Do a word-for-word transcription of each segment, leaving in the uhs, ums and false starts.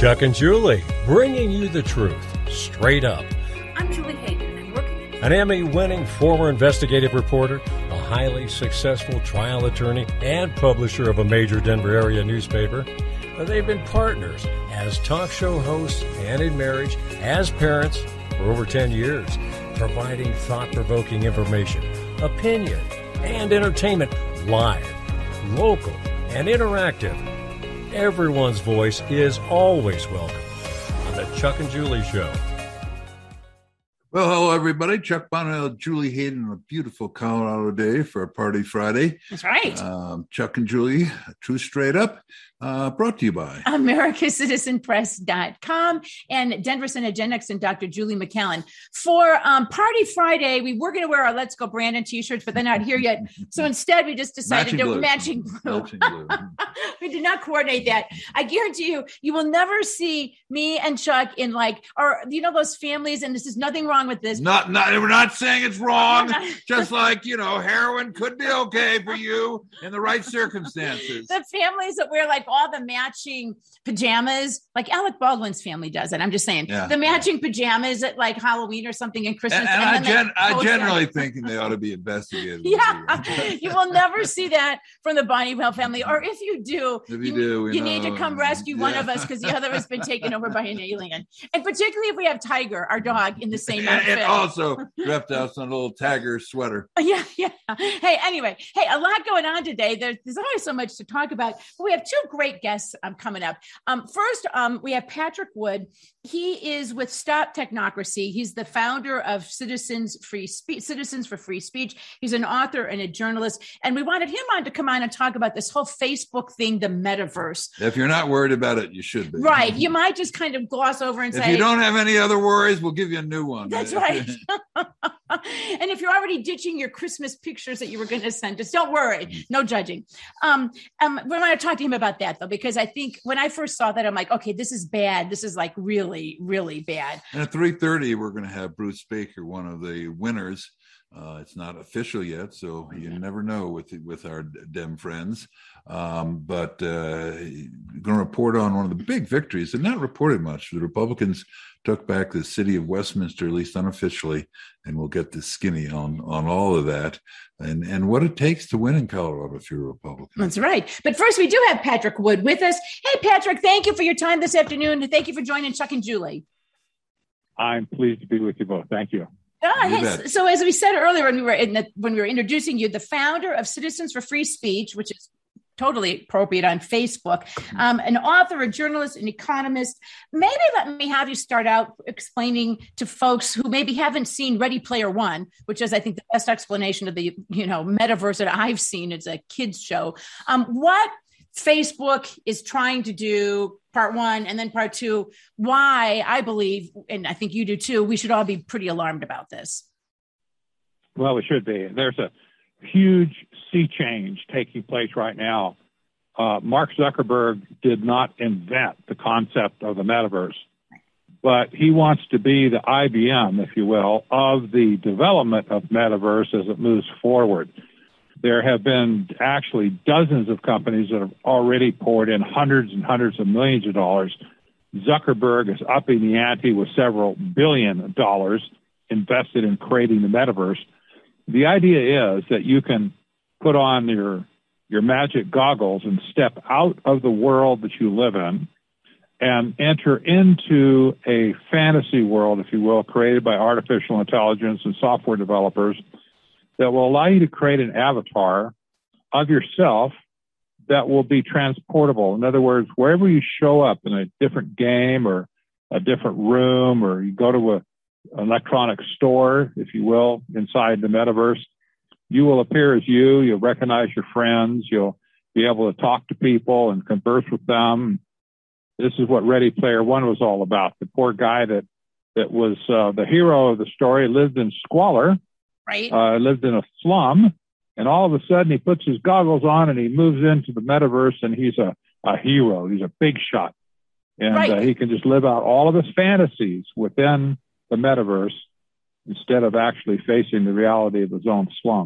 Chuck and Julie, bringing you the truth, straight up. I'm Julie Hayden, and I'm working... An Emmy-winning former investigative reporter, a highly successful trial attorney, and publisher of a major Denver area newspaper. They've been partners as talk show hosts and in marriage, as parents for over ten years, providing thought-provoking information, opinion, and entertainment live, local, and interactive. Everyone's voice is always welcome on the Chuck and Julie Show. Well, hello, everybody. Chuck Bonnell, Julie Hayden, on a beautiful Colorado day for a party Friday. That's right. Um, Chuck and Julie, True Straight Up, uh, brought to you by America Citizen Press dot com and Denver Cinegenics and Doctor Julie McCallan. For um, Party Friday, we were going to wear our Let's Go Brandon t-shirts, but they're not here yet. So instead, we just decided matching to blue. matching blue. Matching blue. We did not coordinate that. I guarantee you, you will never see me and Chuck in like, or you know, those families, and this is nothing wrong with this. Not, not, we're not saying it's wrong. Just like, you know, heroin could be okay for you in the right circumstances. The families that wear like all the matching pajamas, like Alec Baldwin's family does it. I'm just saying Yeah. the matching pajamas at like Halloween or something and Christmas. And, and, and I, then gen- they I post generally that. think they ought to be investigated. Yeah, you will never see that from the Bonneville family. Or if you do, If you do, we you need to know. come rescue one Yeah. of us because the other has been taken over by an alien. And particularly if we have Tiger, our dog, in the same And, outfit. and also dressed out in a little Tiger sweater. Yeah, yeah. Hey, anyway, hey, a lot going on today. There's, there's always so much to talk about. But we have two great guests um, coming up. Um, first, um, we have Patrick Wood. He is with Stop Technocracy. He's the founder of Citizens Free Speech, Citizens for Free Speech. He's an author and a journalist. And we wanted him on to come on and talk about this whole Facebook thing, the metaverse. If you're not worried about it, you should be. Right. You might just kind of gloss over and If say, you don't have any other worries, we'll give you a new one. that's right. And if you're already ditching your Christmas pictures that you were going to send us, don't worry, no judging. Um, um, we're going to talk to him about that, though, because I think when I first saw that, I'm like, okay, this is bad. This is like really, really bad. And at three thirty, we're going to have Bruce Baker, one of the winners. Uh, it's not official yet, so you never know with with our Dem friends. Um, but uh, going to report on one of the big victories, and not reported much. The Republicans took back the city of Westminster, at least unofficially, and we'll get the skinny on on all of that and and what it takes to win in Colorado if you're a Republican. That's right. But first, we do have Patrick Wood with us. Hey, Patrick, thank you for your time this afternoon, and thank you for joining Chuck and Julie. I'm pleased to be with you both. Thank you. Ah, You hey, bet. so as we said earlier when we were in the, when we were introducing you, the founder of Citizens for Free Speech, which is totally appropriate on Facebook, um, an author, a journalist, an economist. Maybe let me have you start out explaining to folks who maybe haven't seen Ready Player One, which is, I think, the best explanation of the you know metaverse that I've seen. It's a kids show. Um, what Facebook is trying to do, part one, and then part two, why I believe, and I think you do too, we should all be pretty alarmed about this. Well, we should be. There's a huge sea change taking place right now. Uh, Mark Zuckerberg did not invent the concept of the metaverse, but he wants to be the I B M, if you will, of the development of metaverse as it moves forward. There have been actually dozens of companies that have already poured in hundreds and hundreds of millions of dollars. Zuckerberg is upping the ante with several billion dollars invested in creating the metaverse. The idea is that you can put on your your magic goggles and step out of the world that you live in and enter into a fantasy world, if you will, created by artificial intelligence and software developers that will allow you to create an avatar of yourself that will be transportable. In other words, wherever you show up in a different game or a different room, or you go to a, an electronic store, if you will, inside the metaverse, you will appear as you. You'll recognize your friends. You'll be able to talk to people and converse with them. This is what Ready Player One was all about. The poor guy that, that was uh, the hero of the story lived in squalor, Right. uh, lived in a slum, and all of a sudden he puts his goggles on and he moves into the metaverse, and he's a, a hero. He's a big shot. And Right. uh, he can just live out all of his fantasies within the metaverse instead of actually facing the reality of his own slum.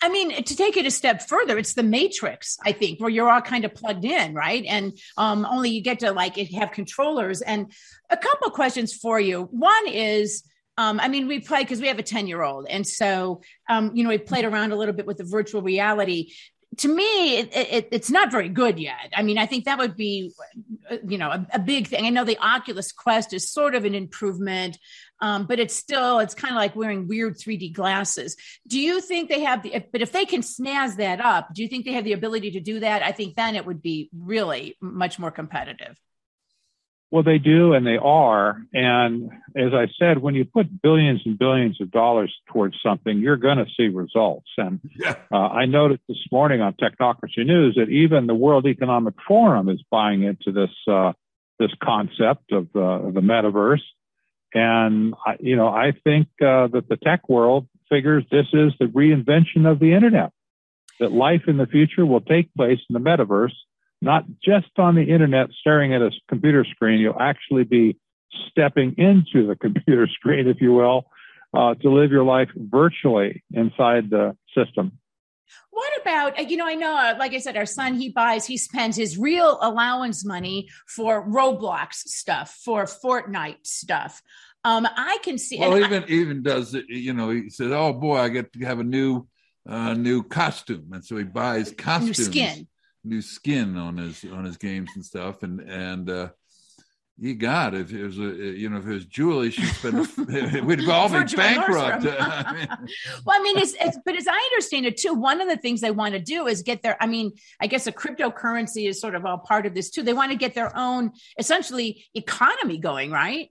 I mean, to take it a step further, it's the Matrix, I think, where you're all kind of plugged in, right? And um, only you get to like have controllers. And a couple of questions for you. One is, um, I mean, we play because we have a ten-year-old. And so, um, you know, we played around a little bit with the virtual reality. To me, it, it, it's not very good yet. I mean, I think that would be, you know, a, a big thing. I know the Oculus Quest is sort of an improvement, um, but it's still, it's kind of like wearing weird three D glasses. Do you think they have the, if, but if they can snazz that up, do you think they have the ability to do that? I think then it would be really much more competitive. Well, they do, and they are. And as I said, when you put billions and billions of dollars towards something, you're going to see results. And yeah. uh, I noticed this morning on Technocracy News that even the World Economic Forum is buying into this uh, this concept of, uh, of the metaverse. And I, you know, I think uh, that the tech world figures this is the reinvention of the internet. That life in the future will take place in the metaverse. Not just on the internet staring at a computer screen. You'll actually be stepping into the computer screen, if you will, uh, to live your life virtually inside the system. What about, you know, I know, uh, like I said, our son, he buys, he spends his real allowance money for Roblox stuff, for Fortnite stuff. Um, I can see. Well, even I, even does it, you know, he says, oh boy, I get to have a new, uh, new costume. And so he buys costumes. New skin. new skin on his on his games and stuff, and and uh you got if it was a you know if it was Julie, she'd spend we'd all be bankrupt. I mean. Well, I mean, it's, it's but as I understand it too, one of the things they want to do is get their. I mean, I guess a cryptocurrency is sort of all part of this too. They want to get their own essentially economy going, right?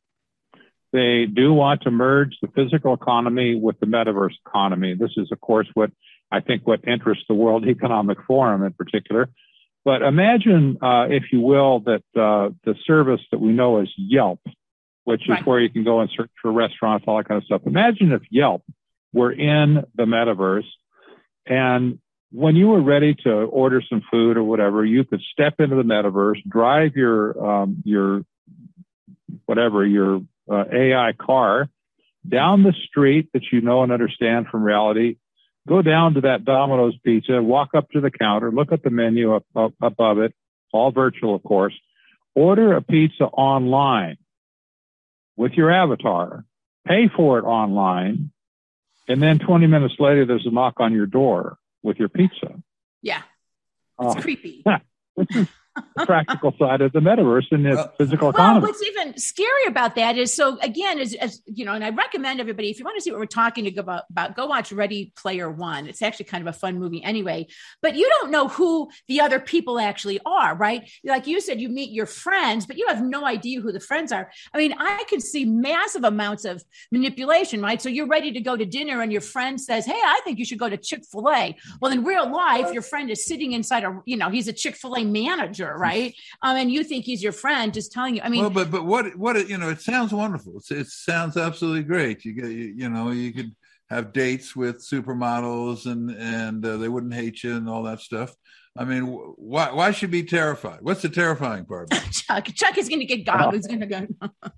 They do want to merge the physical economy with the metaverse economy. This is, of course, what I think what interests the World Economic Forum in particular. But imagine, uh, if you will, that uh, the service that we know as Yelp, which is right. where you can go and search for restaurants, all that kind of stuff. Imagine if Yelp were in the metaverse, and when you were ready to order some food or whatever, you could step into the metaverse, drive your um, your whatever your uh, A I car down the street that you know and understand from reality. Go down to that Domino's pizza, walk up to the counter, look at the menu up, up above it, all virtual, of course. Order a pizza online with your avatar, pay for it online, and then twenty minutes later, there's a knock on your door with your pizza. Yeah, it's uh, creepy. This is the practical side of the metaverse and the well, physical well, economy. What's even scary about that is, so again, as, as you know, and I recommend everybody, if you want to see what we're talking about, about, go watch Ready Player One. It's actually kind of a fun movie anyway, but you don't know who the other people actually are, right? Like you said, you meet your friends, but you have no idea who the friends are. I mean, I can see massive amounts of manipulation, right? So you're ready to go to dinner and your friend says, hey, I think you should go to Chick-fil-A. Well, in real life, your friend is sitting inside a, you know, he's a Chick-fil-A manager, right? Um, and you think he's your friend, just telling you. I mean, well, but but what what you know, it sounds wonderful. It's, it sounds absolutely great. You get you, you know you could have dates with supermodels and and uh, they wouldn't hate you and all that stuff. I mean, why why should be terrified? What's the terrifying part? Chuck Chuck is going to get goggled. He's going to go.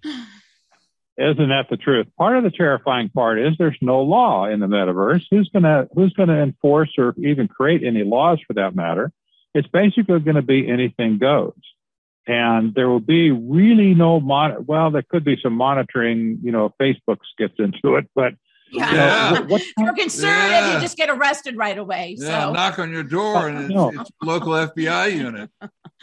Isn't that the truth? Part of the terrifying part is there's no law in the metaverse. Who's gonna who's gonna enforce or even create any laws for that matter? It's basically going to be anything goes. And there will be really no, mon- well, there could be some monitoring, you know, Facebook gets into it, but yeah. You know, what, what, you're conservative, yeah. you just get arrested right away. Yeah, so. Knock on your door and it's, no. it's local F B I unit.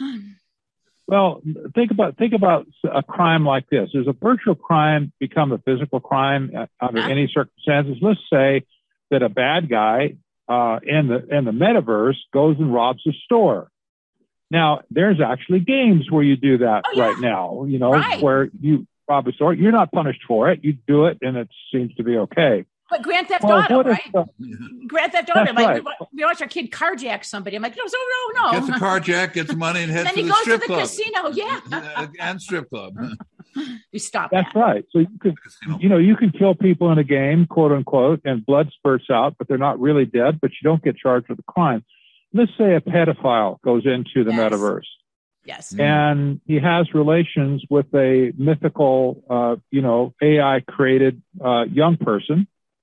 Well, think about think about a crime like this. Does a virtual crime become a physical crime under yeah. any circumstances? Let's say that a bad guy Uh, in the in the metaverse goes and robs a store. Now, there's actually games where you do that oh, yeah. right now, you know, right. where you rob a store. You're not punished for it. You do it, and it seems to be okay. But Grand Theft well, Auto, right? The, Grand Theft Auto. Like, right. we, we watch our kid carjack somebody. I'm like, no, no, no, no. Gets a carjack, gets money, and heads then to he the goes strip to the club. casino, yeah. And strip club. You stop That's that. right. So you could, you know, you can kill people in a game, quote unquote, and blood spurts out, but they're not really dead, but you don't get charged with a crime. Let's say a pedophile goes into the yes. metaverse. Yes. And he has relations with a mythical, uh, you know, A I created uh, young person.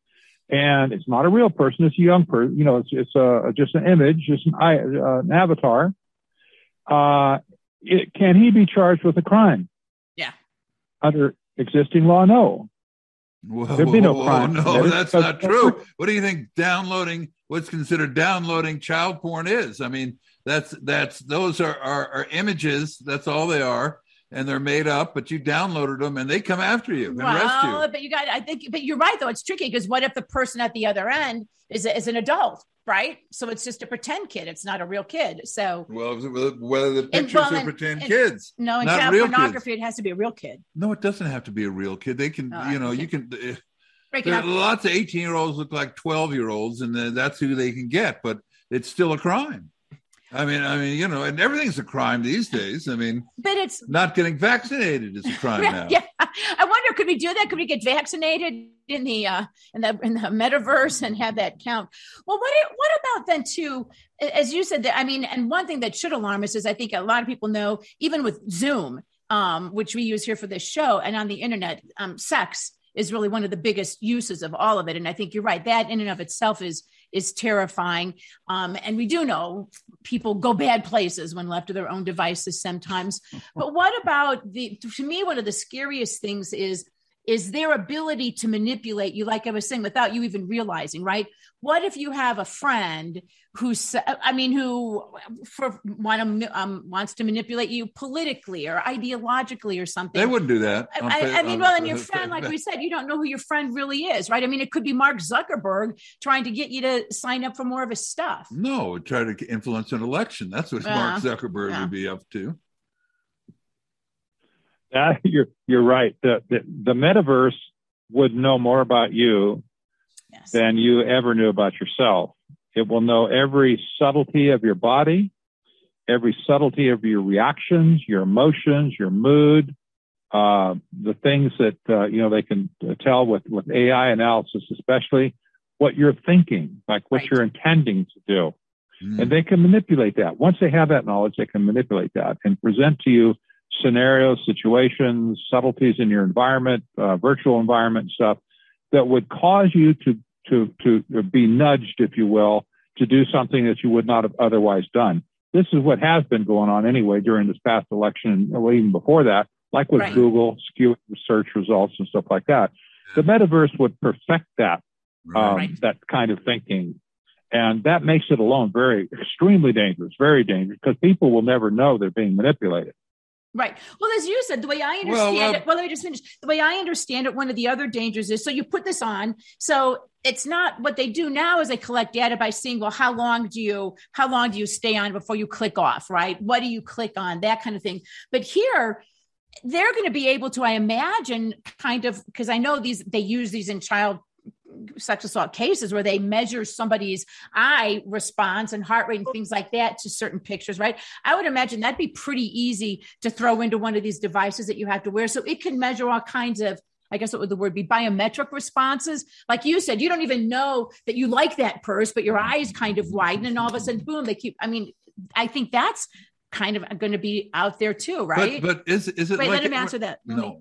and it's not a real person. It's a young person. You know, it's, it's a, just an image, just an, uh, an avatar. Uh, it, can he be charged with a crime? Yeah. Under existing law, no. Whoa, There'd be no whoa, crime. No, that's not true. What do you think downloading, what's considered downloading child porn is? I mean, that's, that's, those are, are, are images. That's all they are. And they're made up, but you downloaded them and they come after you and well, arrest you. But you got, I think, but you're right, though. It's tricky because what if the person at the other end is, a, is an adult, right? So it's just a pretend kid. It's not a real kid. So, well, whether the pictures well, are and, pretend and, kids. No, in not child real pornography, kids. It has to be a real kid. No, it doesn't have to be a real kid. They can, oh, you know, okay. you can. Uh, Break there are lots of eighteen year olds look like twelve year olds, and uh, that's who they can get. But it's still a crime. I mean, I mean, you know, and everything's a crime these days. I mean, but it's not getting vaccinated is a crime now. Yeah, I wonder, could we do that? Could we get vaccinated in the uh, in the in the metaverse and have that count? Well, what what about then too? As you said, that I mean, and one thing that should alarm us is I think a lot of people know, even with Zoom, um, which we use here for this show, and on the internet, um, sex is really one of the biggest uses of all of it. And I think you're right. That in and of itself is is terrifying. Um, and we do know people go bad places when left to their own devices sometimes. But what about the, to me, one of the scariest things is, is their ability to manipulate you, like I was saying, without you even realizing, right? What if you have a friend who's, I mean, who for, want to, um, wants to manipulate you politically or ideologically or something? They wouldn't do that. I, I mean, well, and your friend, like we said, you don't know who your friend really is, right? I mean, it could be Mark Zuckerberg trying to get you to sign up for more of his stuff. No, try to influence an election. That's what uh, Mark Zuckerberg yeah. would be up to. Uh, you're you're right. The, the the metaverse would know more about you yes. than you ever knew about yourself. It will know every subtlety of your body, every subtlety of your reactions, your emotions, your mood, uh, the things that uh, you know they can tell with with A I analysis, especially what you're thinking, like what right. you're intending to do, mm. and they can manipulate that. Once they have that knowledge, they can manipulate that and present to you scenarios, situations, subtleties in your environment, uh, virtual environment stuff that would cause you to, to, to be nudged, if you will, to do something that you would not have otherwise done. This is what has been going on anyway during this past election, or even before that, like with right. Google, skewing search results and stuff like that. The metaverse would perfect that, um, right. that kind of thinking. And that makes it alone very, extremely dangerous, very dangerous, because people will never know they're being manipulated. Right. Well, as you said, the way I understand well, uh, it, well, let me just finish. The way I understand it, one of the other dangers is, so you put this on. So it's not, what they do now is they collect data by seeing, well, how long do you, how long do you stay on before you click off, right? What do you click on? That kind of thing. But here, they're going to be able to, I imagine, kind of, because I know these, they use these in child sex assault cases where they measure somebody's eye response and heart rate and things like that to certain pictures, right? I would imagine that'd be pretty easy to throw into one of these devices that you have to wear. So it can measure all kinds of, I guess what would the word be, biometric responses. Like you said, you don't even know that you like that purse, but your eyes kind of widen and all of a sudden, boom, they keep, I mean, I think that's kind of going to be out there too, right? But, but is, is it Wait, like let him it, answer that. No,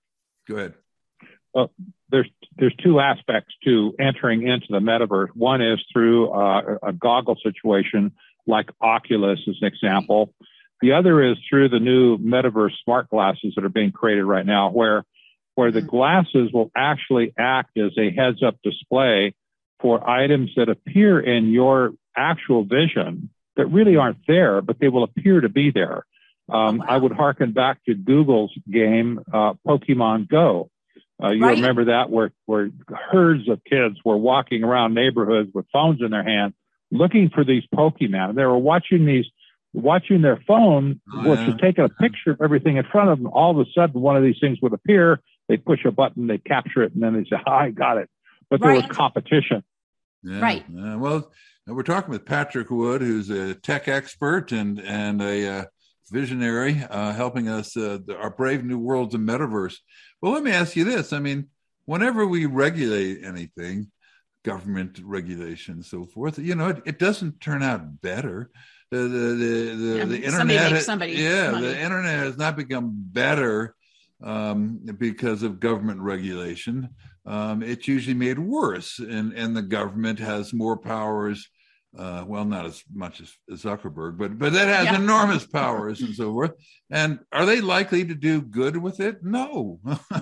go ahead. Well, there's there's two aspects to entering into the metaverse. One is through uh, a goggle situation like Oculus as an example. The other is through the new metaverse smart glasses that are being created right now, where where the glasses will actually act as a heads-up display for items that appear in your actual vision that really aren't there, but they will appear to be there. Um, oh, wow. I would hearken back to Google's game, uh, Pokemon Go. Uh, you right. remember that, where, where herds of kids were walking around neighborhoods with phones in their hands, looking for these Pokemon. They were watching these, watching their phone, oh, which yeah. was taking a picture of everything in front of them. All of a sudden, one of these things would appear. They'd push a button, they'd capture it, and then they'd say, oh, I got it. But there right. was competition. Yeah, right. Uh, well, we're talking with Patrick Wood, who's a tech expert and, and a uh, visionary, uh, helping us, uh, our brave new worlds of metaverse. Well, let me ask you this. I mean, whenever we regulate anything, government regulation and so forth, you know, it, it doesn't turn out better. The the the, the, yeah, the internet, makes somebody yeah, money. The internet has not become better um, because of government regulation. Um, it's usually made worse, and, and the government has more powers. Uh, well, not as much as, as Zuckerberg, but but that has yeah. enormous powers and so forth. And are they likely to do good with it? No.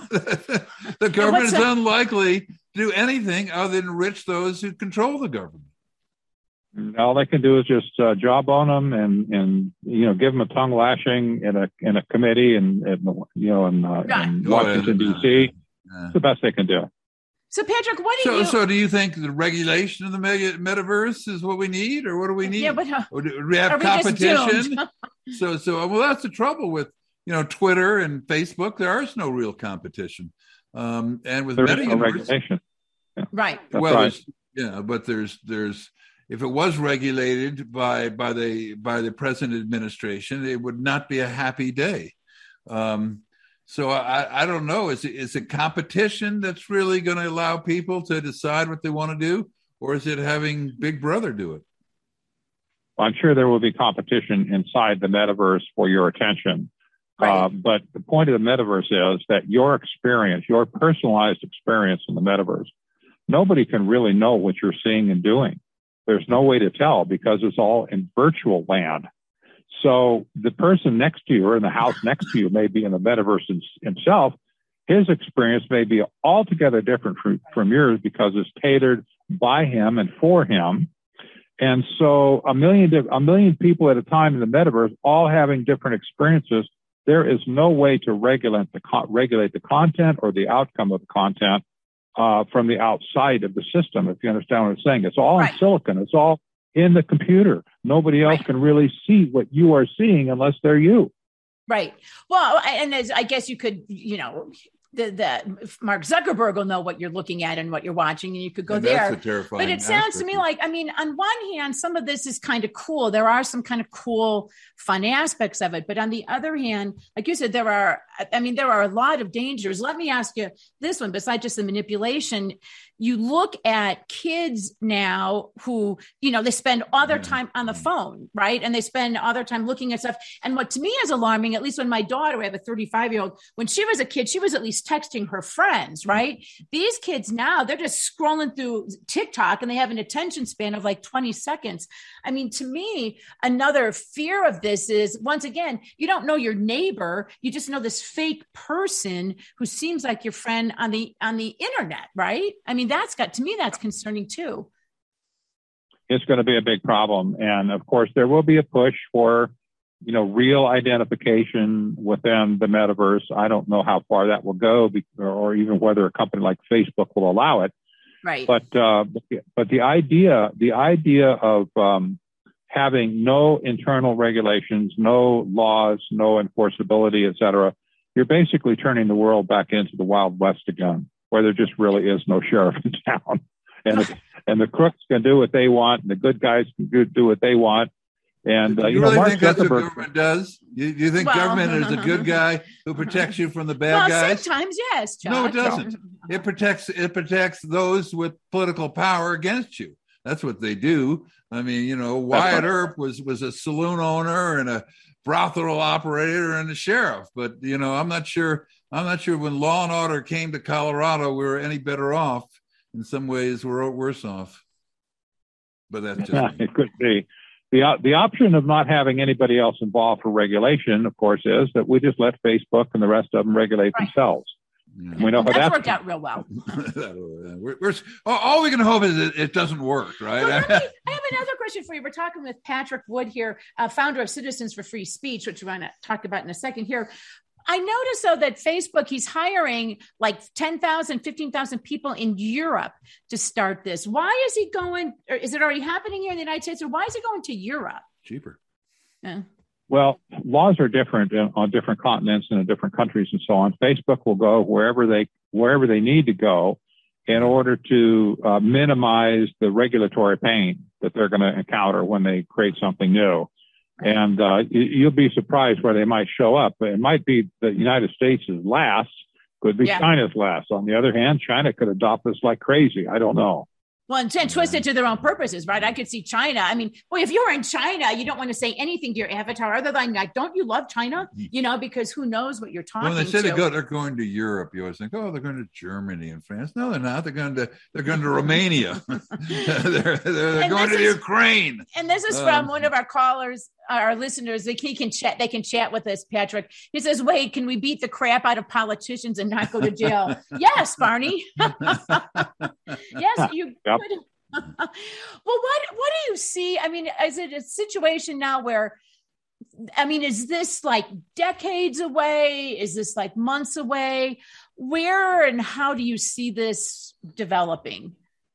The government is a- unlikely to do anything other than enrich those who control the government. All they can do is just uh, jawbone them and, and you know give them a tongue lashing in a in a committee and, and you know in, uh, right. in Washington D C. It's the best they can do. So, Patrick, what do so, you... So do you think the regulation of the mega- metaverse is what we need, or what do we need? Yeah, but, uh, or do we have competition? so, so well, that's the trouble with, you know, Twitter and Facebook. There is no real competition. Um, and with there's metaverse... no regulation. Yeah. Right. That's well, right. yeah, but there's... there's if it was regulated by by the by the present administration, it would not be a happy day. Um So I, I don't know. Is it, is it competition that's really going to allow people to decide what they want to do, or is it having Big Brother do it? Well, I'm sure there will be competition inside the metaverse for your attention. Right. Uh, but the point of the metaverse is that your experience, your personalized experience in the metaverse, nobody can really know what you're seeing and doing. There's no way to tell because it's all in virtual land. So the person next to you or in the house next to you may be in the metaverse himself. His experience may be altogether different from, from yours because it's tailored by him and for him. And so a million, a million people at a time in the metaverse, all having different experiences, there is no way to regulate the, regulate the content or the outcome of the content uh, from the outside of the system, if you understand what I'm saying. It's all right. in silicon. It's all in the computer. Nobody else right. can really see what you are seeing unless they're you. Right. Well, and as I guess you could, you know, the, the Mark Zuckerberg will know what you're looking at and what you're watching, and you could go and there. That's a terrifying but it sounds aspect. to me like, I mean, on one hand, some of this is kind of cool. There are some kind of cool, fun aspects of it. But on the other hand, like you said, there are, I mean, there are a lot of dangers. Let me ask you this one, besides just the manipulation. You look at kids now who, you know, they spend all their time on the phone, right? And they spend all their time looking at stuff. And what to me is alarming, at least when my daughter, I have a thirty-five year old, when she was a kid, she was at least texting her friends, right? These kids now, they're just scrolling through TikTok and they have an attention span of like twenty seconds. I mean, to me, another fear of this is, once again, you don't know your neighbor. You just know this fake person who seems like your friend on the, on the internet, right? I mean, that's got, to me, that's concerning too. It's going to be a big problem. And of course, there will be a push for, you know, real identification within the metaverse. I don't know how far that will go, or even whether a company like Facebook will allow it. Right. But, uh, but the idea, the idea of um, having no internal regulations, no laws, no enforceability, et cetera, you're basically turning the world back into the Wild West again, where there just really is no sheriff in town. And the, and the crooks can do what they want, and the good guys can do, do what they want. And uh, you, you really know, Mark think that's what Zuckerberg, government does? You, you think Well, government is a good guy who protects you from the bad well, guys? sometimes, yes, Chuck. No, it doesn't. It protects it protects those with political power against you. That's what they do. I mean, you know, Wyatt Earp was was a saloon owner and a brothel operator and a sheriff. But you know, I'm not sure. I'm not sure when Law and Order came to Colorado, we were any better off. In some ways, we're worse off. But that's just yeah, it could be. The, uh, the option of not having anybody else involved for regulation, of course, is that we just let Facebook and the rest of them regulate right. themselves. Yeah. We know how that's that's worked out real well. we're, we're, all we can hope is that it doesn't work, right? Well, let me, I have another question for you. We're talking with Patrick Wood here, uh, founder of Citizens for Free Speech, which we're going to talk about in a second here. I noticed, though, that Facebook, he's hiring like ten thousand, fifteen thousand people in Europe to start this. Why is he going, or is it already happening here in the United States, or why is he going to Europe? Cheaper. Yeah. Well, laws are different on different continents and in different countries and so on. Facebook will go wherever they wherever they need to go in order to uh, minimize the regulatory pain that they're going to encounter when they create something new. And uh, you'll be surprised where they might show up. It might be the United States is last, could be yeah. China's last. On the other hand, China could adopt this like crazy. I don't know. Well, and, and twist it to their own purposes, right? I could see China. I mean, boy, if you're in China, you don't want to say anything to your avatar other than like, don't you love China? You know, because who knows what you're talking When they say to. they go, they're going to Europe, you always think, oh, they're going to Germany and France. No, they're not. They're going to they're going to Romania. they're they're, they're going to is, Ukraine. And this is from um, one of our callers, our listeners. Like he can chat. They can chat with us, Patrick. He says, "Wait, can we beat the crap out of politicians and not go to jail?" Yes, Barney. Yes, you yep. could. Well, what what do you see? I mean, is it a situation now where, I mean, is this like decades away? Is this like months away? Where and how do you see this developing?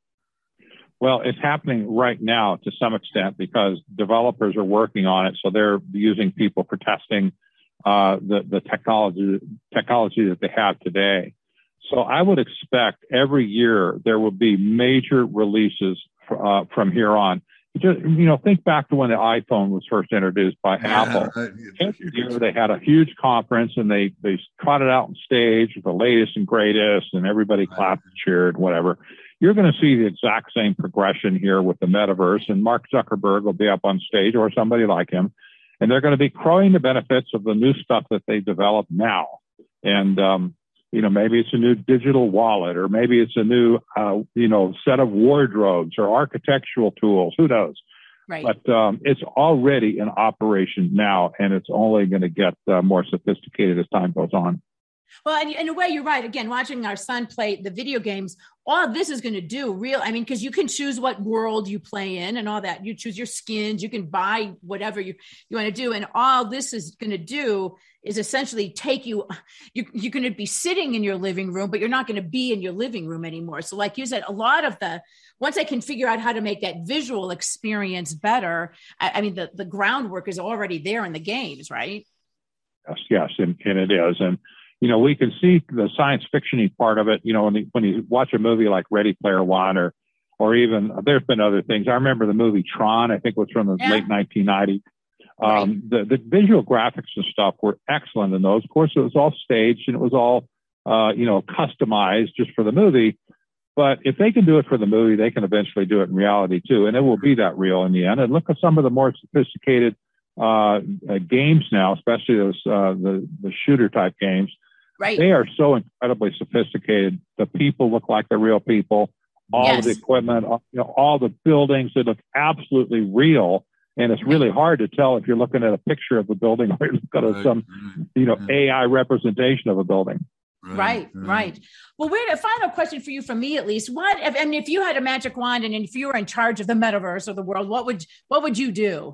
Well, it's happening right now to some extent because developers are working on it. So they're using people for testing uh, the, the technology, technology that they have today. So I would expect every year there will be major releases uh, from here on. Just, you know, think back to when the iPhone was first introduced by yeah, Apple. Right. Every year they had a huge conference and they, they trotted out on stage with the latest and greatest and everybody right. clapped and cheered, whatever. You're going to see the exact same progression here with the metaverse, and Mark Zuckerberg will be up on stage or somebody like him, and they're going to be crowing the benefits of the new stuff that they develop now. And, um, you know, maybe it's a new digital wallet, or maybe it's a new, uh, you know, set of wardrobes or architectural tools. Who knows? Right. But um, it's already in operation now, and it's only going to get uh, more sophisticated as time goes on. Well, and in a way, you're right. Again, watching our son play the video games, all this is going to do real. I mean, because you can choose what world you play in and all that. You choose your skins. You can buy whatever you, you want to do. And all this is going to do is essentially take you, you, you're going to be sitting in your living room, but you're not going to be in your living room anymore. So like you said, a lot of the, once I can figure out how to make that visual experience better, I, I mean, the, the groundwork is already there in the games, right? Yes, yes, and, and it is. And, you know, we can see the science fiction-y part of it, you know, when, the, when you watch a movie like Ready Player One, or, or even, there's been other things. I remember the movie Tron, I think was from the yeah. late nineteen nineties. Right. Um, the, the visual graphics and stuff were excellent in those. Of course, it was all staged and it was all, uh, you know, customized just for the movie. But if they can do it for the movie, they can eventually do it in reality too. And it will be that real in the end. And look at some of the more sophisticated uh, uh, games now, especially those, uh, the, the shooter type games. Right. They are so incredibly sophisticated. The people look like the real people. All yes. of the equipment, you know, all the buildings that look absolutely real. And it's really hard to tell if you're looking at a picture of the building or you're looking at right. some, you know, A I representation of a building. Right, right. right. Well, wait, a final question for you from me, at least. What, if, I mean, if you had a magic wand and if you were in charge of the metaverse or the world, what would, what would you do?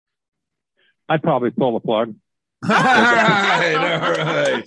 I'd probably pull the plug. All right, all right.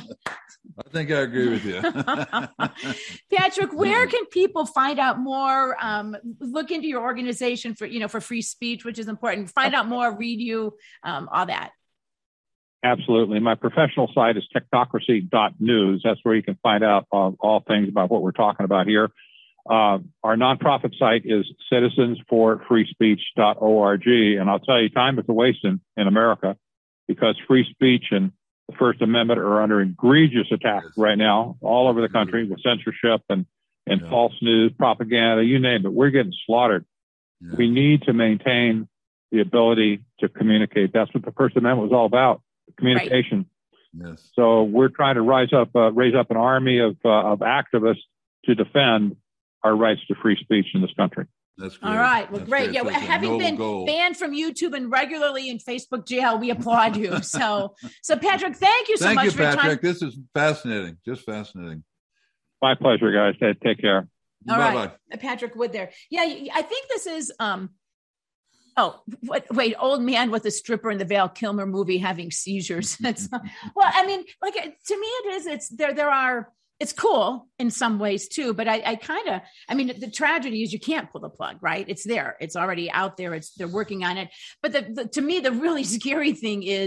I think I agree with you. Patrick, where can people find out more? Um, look into your organization for, you know, for free speech, which is important. Find out more, read you, um, all that. Absolutely. My professional site is technocracy dot news. That's where you can find out all, all things about what we're talking about here. Uh, our nonprofit site is citizens for free speech dot org. And I'll tell you, time is a waste in, in America, because free speech and the First Amendment are under egregious attack yes. right now, all over the country, with censorship and, and yeah. false news, propaganda, you name it. We're getting slaughtered. Yeah. We need to maintain the ability to communicate. That's what the First Amendment was all about, communication. Right. Yes. So we're trying to rise up, uh, raise up an army of, uh, of activists to defend our rights to free speech in this country. That's great. All right. Well, That's great. great. Yeah. That's Having been goal. banned from YouTube and regularly in Facebook jail, we applaud you. So, so Patrick, thank you so thank much you, for your Patrick. time. This is fascinating. Just fascinating. My pleasure, guys. Take care. All Bye-bye. right. Patrick Wood there. Yeah. I think this is, um, oh, what, wait, old man with a stripper in the Val Kilmer movie having seizures. That's not, well, I mean, like, to me, it is, it's there, there are, it's cool in some ways too, but I, I kind of, I mean, the tragedy is you can't pull the plug, right? It's there. It's already out there. It's, they're working on it. But the, the, to me, the really scary thing is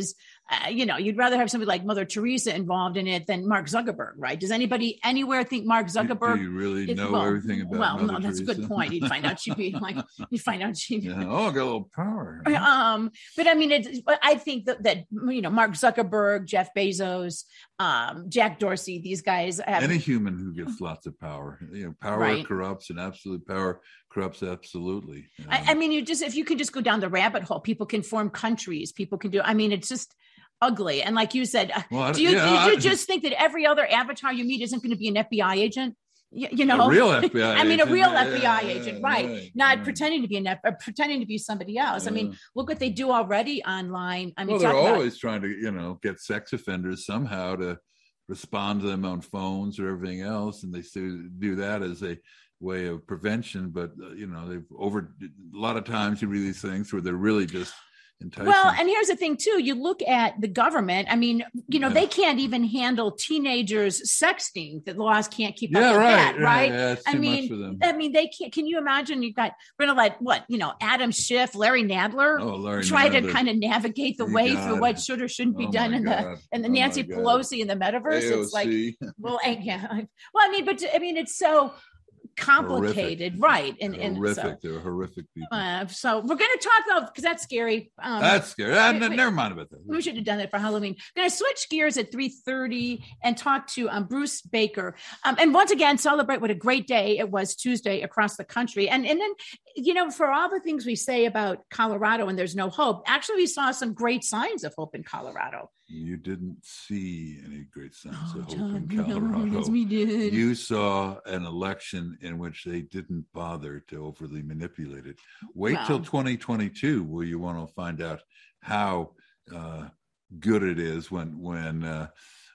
uh, you know, you'd rather have somebody like Mother Teresa involved in it than Mark Zuckerberg, right? Does anybody anywhere think Mark Zuckerberg? Do you really is, know well, everything about Well, Mother no, that's Teresa? a good point. You'd find out she'd be like, you'd find out she'd. Yeah. Oh, I got a little power. Um, but I mean, it's, I think that, that, you know, Mark Zuckerberg, Jeff Bezos, um, Jack Dorsey, these guys have. Any human who gets lots of power, you know, power Right. corrupts, and absolute power corrupts absolutely. Um, I, I mean, you just, if you can just go down the rabbit hole, people can form countries, people can do, I mean, it's just ugly. And like you said, well, I, do you, yeah, do you I, just think that every other avatar you meet isn't going to be an F B I agent? You, you know, a real F B I I mean, agent. a real yeah, F B I yeah, agent, right? right, Not right. pretending to be an F, uh, pretending to be somebody else. I mean, Yeah. look what they do already online. I mean, Well, they're talk about- always trying to, you know, get sex offenders somehow to respond to them on phones or everything else, and they do do that as a way of prevention. But uh, you know, they've over a lot of times you read these things where they're really just enticing. Well, and here's the thing too, you look at the government, I mean, you know, Yeah. they can't even handle teenagers sexting. The laws can't keep yeah, up with right, that, right? Yeah, it's I too mean, much for them. I mean, they can't, can you imagine you've got, we're gonna let what, you know, Adam Schiff, Larry Nadler, Oh, Larry try to Nadler. kind of navigate the Oh, way God. through what should or shouldn't be Oh, done my in the, God. in the Oh, my Nancy God. Pelosi in the metaverse. It's like, A O C. well, I, yeah, I- well, I mean, but I mean, it's so complicated, Horrific. right? And, and horrific. so, They're horrific people. uh, so we're going to talk though, because that's scary. Um, That's scary. Ah, wait, n- wait. never mind about that. we should have done it for Halloween. Going to switch gears at three thirty and talk to um, Bruce Baker. Um, and once again, celebrate what a great day it was Tuesday across the country. And, and then, you know, for all the things we say about Colorado and there's no hope, actually we saw some great signs of hope in Colorado. You didn't see any great signs Oh, of hope John, in Colorado. yes, we did. You saw an election in which they didn't bother to overly manipulate it. Wait till Wow. twenty twenty-two, where you want to find out how uh, good it is when when uh,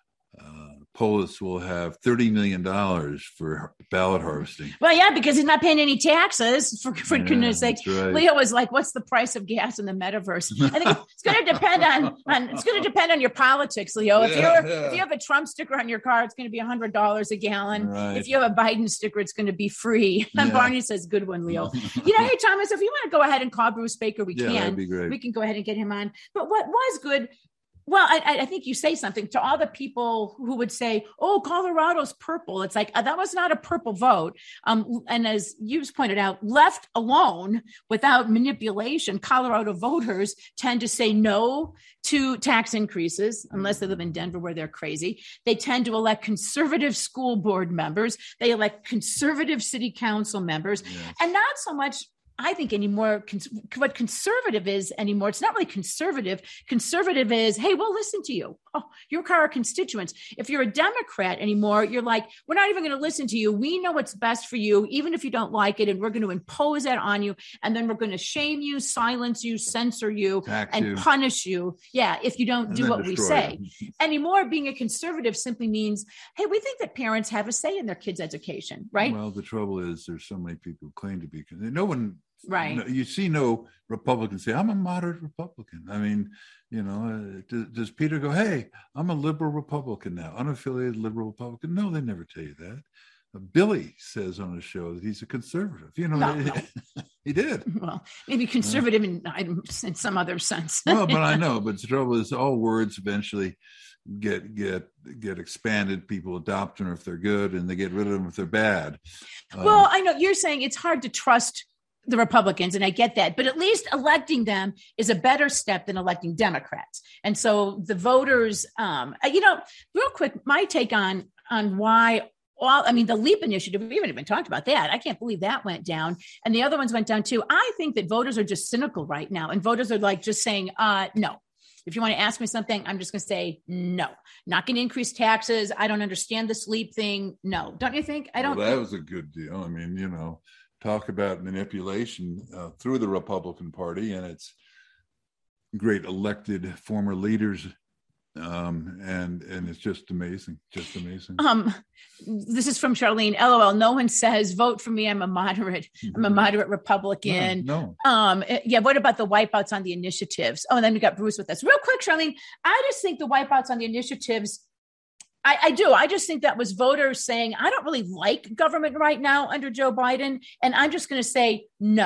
uh, Polis will have thirty million dollars for ballot harvesting. Well, yeah, because he's not paying any taxes, for, for Yeah, goodness sake. that's right. Leo was like, what's the price of gas in the metaverse? I think it's going to depend on, on it's going to depend on your politics, Leo. If Yeah, you're yeah. if you have a Trump sticker on your car, it's going to be one hundred dollars a gallon. Right. If you have a Biden sticker, it's going to be free. And Yeah. Barney says, good one, Leo. You know, hey, Thomas, if you want to go ahead and call Bruce Baker, we Yeah, can. that'd be great. We can go ahead and get him on. But what was good, well, I, I think you say something to all the people who would say, oh, Colorado's purple. It's like, uh, that was not a purple vote. Um, and as you've pointed out, left alone without manipulation, Colorado voters tend to say no to tax increases, unless they live in Denver where they're crazy. They tend to elect conservative school board members. They elect conservative city council members, Yes. and not so much I think anymore, cons- what conservative is anymore, it's not really conservative. Conservative is, hey, we'll listen to you. Oh, you're our constituents. If you're a Democrat anymore, you're like, we're not even going to listen to you. We know what's best for you, even if you don't like it. And we're going to impose that on you. And then we're going to shame you, silence you, censor you, Tax and you. punish you. Yeah, if you don't And do then what we destroy say. you. Anymore, being a conservative simply means, hey, we think that parents have a say in their kids' education, right? Well, the trouble is there's so many people who claim to be. No one. Right. No, you see no Republican say, I'm a moderate Republican. I mean, you know, uh, does, does Peter go, hey, I'm a liberal Republican now, unaffiliated liberal Republican? No, they never tell you that. Uh, Billy says on his show that he's a conservative. You know, No, he, no. he did. Well, maybe conservative in, in some other sense. Well, but I know, but the trouble is all words eventually get get get expanded. People adopt them if they're good, and they get rid of them if they're bad. Um, Well, I know you're saying it's hard to trust the Republicans, and I get that, but at least electing them is a better step than electing Democrats. And so the voters, um, you know, real quick, my take on on why all, I mean, the LEAP initiative, we haven't even talked about that. I can't believe that went down. And the other ones went down too. I think that voters are just cynical right now. And voters are like just saying, uh, no. If you want to ask me something, I'm just going to say no. Not going to increase taxes. I don't understand this LEAP thing. No. Don't you think? I don't. Well, that was a good deal. I mean, you know, talk about manipulation uh, through the Republican Party and its great elected former leaders. Um, and and it's just amazing, just amazing. Um, this is from Charlene. L O L. No one says vote for me. I'm a moderate. I'm a moderate Republican. No, Um, yeah. What about the wipeouts on the initiatives? Oh, and then we got Bruce with us. Real quick, Charlene. I just think the wipeouts on the initiatives. I, I do. I just think that was voters saying, I don't really like government right now under Joe Biden. And I'm just going to say no.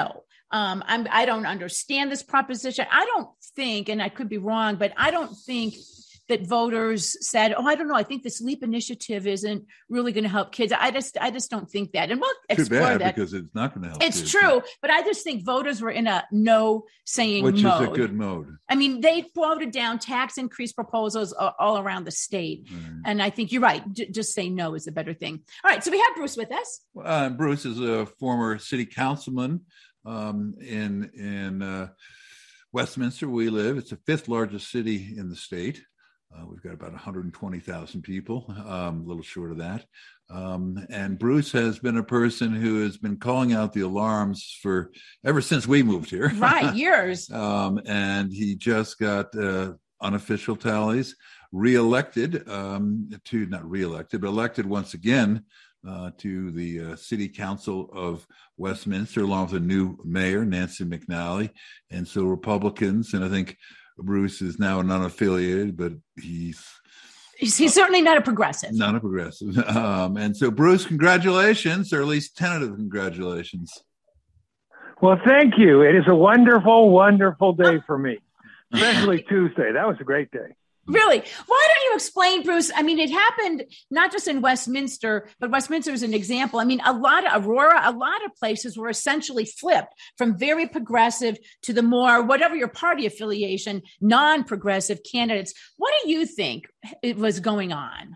Um, I'm, I don't understand this proposition. I don't think, and I could be wrong, but I don't think that voters said, "Oh, I don't know. I think this LEAP initiative isn't really going to help kids." I just, I just don't think that. And we'll Too explore bad that because it's not going to help. It's kids. true, but I just think voters were in a no saying Which mode. is a good mode. I mean, they voted down tax increase proposals all, all around the state. Right. And I think you're right. J- just say no is a better thing. All right. So we have Bruce with us. Uh, Bruce is a former city councilman um, in, in uh, Westminster. We live. It's the fifth largest city in the state. Uh, we've got about one hundred twenty thousand people, um, a little short of that. Um, and Bruce has been a person who has been calling out the alarms for ever since we moved here. Right, years. um, and he just got uh, unofficial tallies, reelected um, to, not reelected, but elected once again uh, to the uh, City Council of Westminster, along with a new mayor, Nancy McNally. And so Republicans, and I think Bruce is now non-affiliated, but he's He's, he's certainly not a progressive. Not a progressive. Um, and so, Bruce, congratulations, or at least tentative congratulations. Well, thank you. It is a wonderful, wonderful day for me, especially Tuesday. That was a great day. Really? Why don't you explain, Bruce? I mean, it happened not just in Westminster, but Westminster is an example. I mean, a lot of Aurora, a lot of places were essentially flipped from very progressive to the more, whatever your party affiliation, non-progressive candidates. What do you think it was going on?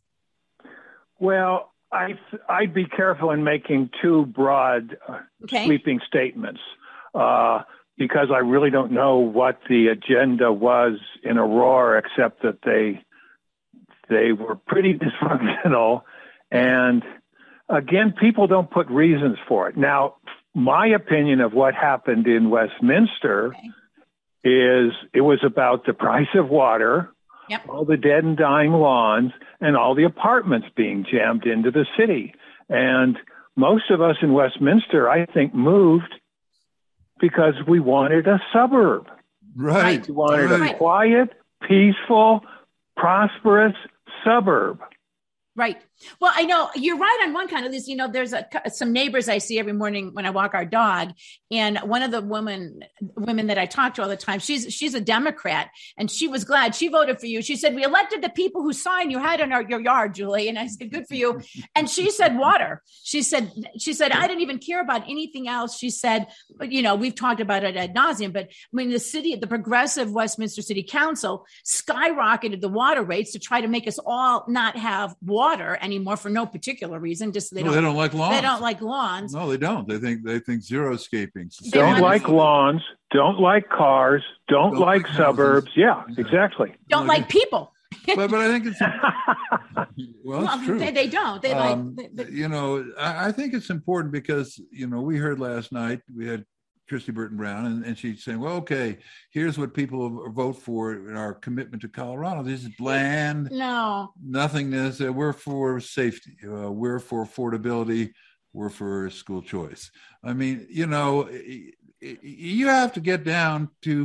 Well, I, I'd be careful in making too broad uh, okay. sweeping statements. Uh, because I really don't know what the agenda was in Aurora, except that they they were pretty dysfunctional. And again, people don't put reasons for it. Now, my opinion of what happened in Westminster okay. is it was about the price of water, yep. all the dead and dying lawns, and all the apartments being jammed into the city. And most of us in Westminster, I think, moved because we wanted a suburb. Right. We wanted right. a quiet, peaceful, prosperous suburb. Right. Well, I know you're right on one kind of this. You know, there's a, some neighbors I see every morning when I walk our dog. And one of the women, women that I talk to all the time, she's, she's a Democrat and she was glad she voted for you. She said, we elected the people whose sign you had in our, your yard, Julie. And I said, good for you. And she said, water. She said, she said, I didn't even care about anything else. She said, but you know, we've talked about it ad nauseum, but I mean, the city, the progressive Westminster City Council skyrocketed the water rates to try to make us all not have water anymore for no particular reason. Just they, well, don't, they don't like lawns. They don't like lawns. No, they don't. They think they think xeriscaping. They don't like lawns. Don't like cars. Don't, don't like, like suburbs. Yeah, yeah, exactly. Don't like people. but but I think it's well, well it's true. They, they don't. They um, like. They, they, you know, I, I think it's important because you know we heard last night we had Christy Burton Brown, and, and she's saying, well, okay, here's what people vote for in our commitment to Colorado. This is bland, no nothingness. Uh, we're for safety. Uh, we're for affordability. We're for school choice. I mean, you know, you have to get down to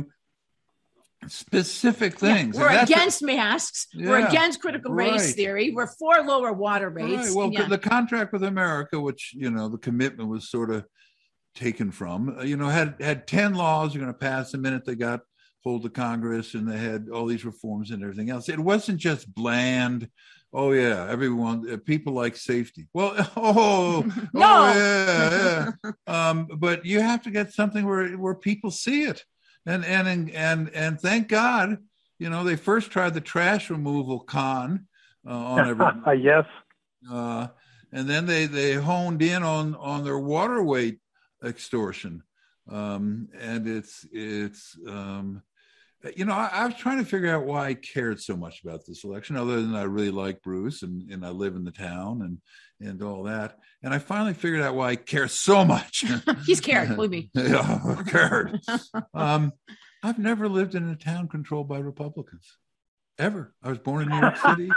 specific things. Yeah, we're against a, masks. Yeah, we're against critical race right. theory. We're for lower water rates. Right. Well, yeah. the contract with America, which, you know, the commitment was sort of taken from, you know, had had ten laws you're going to pass the minute they got hold of Congress, and they had all these reforms and everything else. It wasn't just bland. Oh yeah, everyone, uh, people like safety. Well, oh, no. oh yeah, yeah. um, but you have to get something where where people see it, and and and and thank God, you know, they first tried the trash removal con uh, on everyone. Yes, uh, and then they they honed in on on their waterway extortion, um, and it's it's um, you know I, I was trying to figure out why I cared so much about this election, other than I really like Bruce and, and I live in the town and and all that, and I finally figured out why I care so much. He's cared, believe me. Yeah, cared. um, I've never lived in a town controlled by Republicans, ever. I was born in New York City.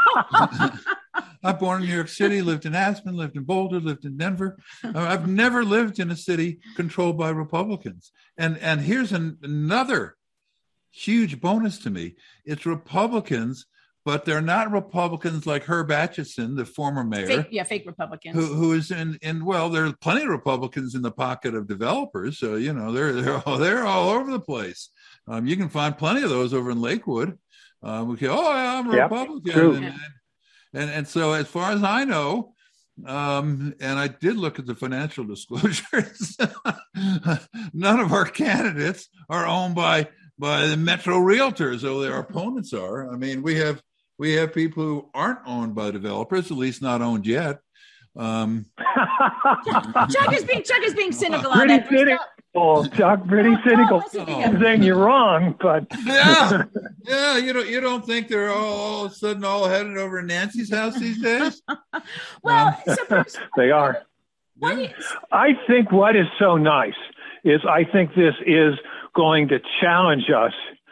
I'm born in New York City, lived in Aspen, lived in Boulder, lived in Denver. I've never lived in a city controlled by Republicans. And and here's an, another huge bonus to me. It's Republicans but they're not Republicans like Herb Atchison, the former mayor. Fake, yeah, fake Republicans. Who, who is in, in, well, there's plenty of Republicans in the pocket of developers. So, you know, they're, they're, all, they're all over the place. Um, you can find plenty of those over in Lakewood. Um, we can, oh, yeah, I'm a yep, Republican. true. And, and, and, and so as far as I know, Um, and I did look at the financial disclosures. None of our candidates are owned by by the Metro Realtors, though their opponents are. I mean, we have we have people who aren't owned by developers, at least not owned yet. Um, Chuck is being Chuck is being cynical on pretty that. cynical, Chuck. Pretty No, no, cynical. listen to I'm him. saying you're wrong, but yeah, yeah. You don't you don't think they're all, all of a sudden all headed over to Nancy's house these days? Well, Um, so Bruce, they are. what Yeah. is, I think what is so nice is I think this is going to challenge us